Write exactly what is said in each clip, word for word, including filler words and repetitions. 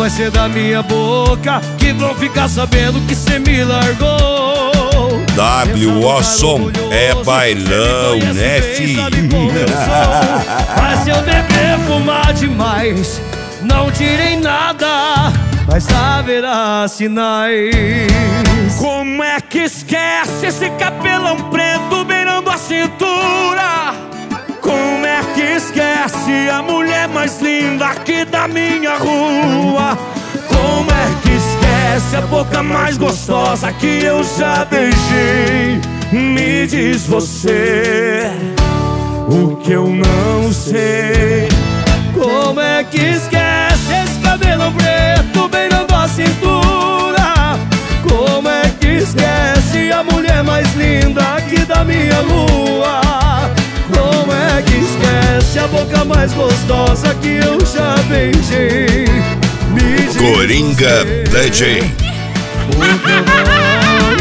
vai ser da minha boca que vão ficar sabendo que cê me largou. W O Som é bailão, né, filho? Mas se eu beber, fumar demais, não tirei nada, mas haverá sinais. Como é que esquece esse cabelão preto beirando a cintura? Como é que esquece a mulher mais linda aqui da minha rua? Como é que esquece a boca mais gostosa que eu já beijei? Me diz você o que eu não sei. Como é que esquece esse cabelo preto beirando a cintura? Como é que esquece a mulher mais linda aqui da minha rua? Como é que esquece a boca mais gostosa que eu já beijei? Me diz Coringa D J. porque eu não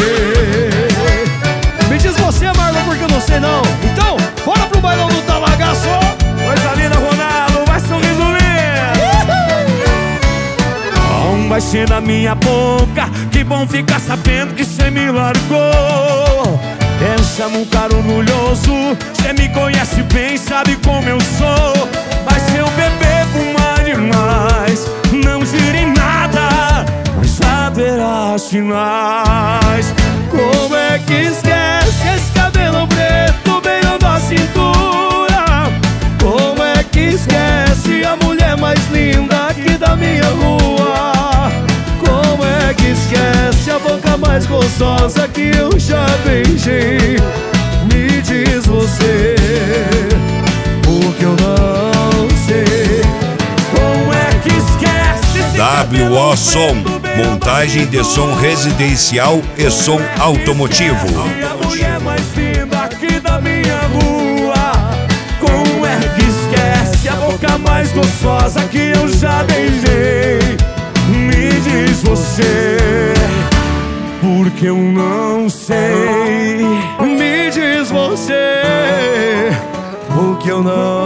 sei. Me diz você, Marlon, porque eu não sei não. Então, bora pro bailão do Talagaço. Coisa linda, Ronaldo, vai sorriso lindo. Não vai ser na minha boca, que bom ficar sabendo que cê me largou. Pensa num cara orgulhoso, cê me conhece bem, sabe como eu sou. Mas se eu beber, fumar demais, não girem nada, mas haverá sinais. Como é que esquece esse cabelo preto beirando a cintura? Como é que esquece a mulher mais linda aqui da minha rua? Como é que esquece a boca mais gostosa que eu já beijei? Me diz você, porque eu não sei. Como é que esquece esse W O Som, montagem de som residencial e som automotivo. a mulher mais linda aqui da minha rua? Como é que esquece a boca mais gostosa que eu já beijei? Me diz você, porque eu não sei. Me diz você, porque eu não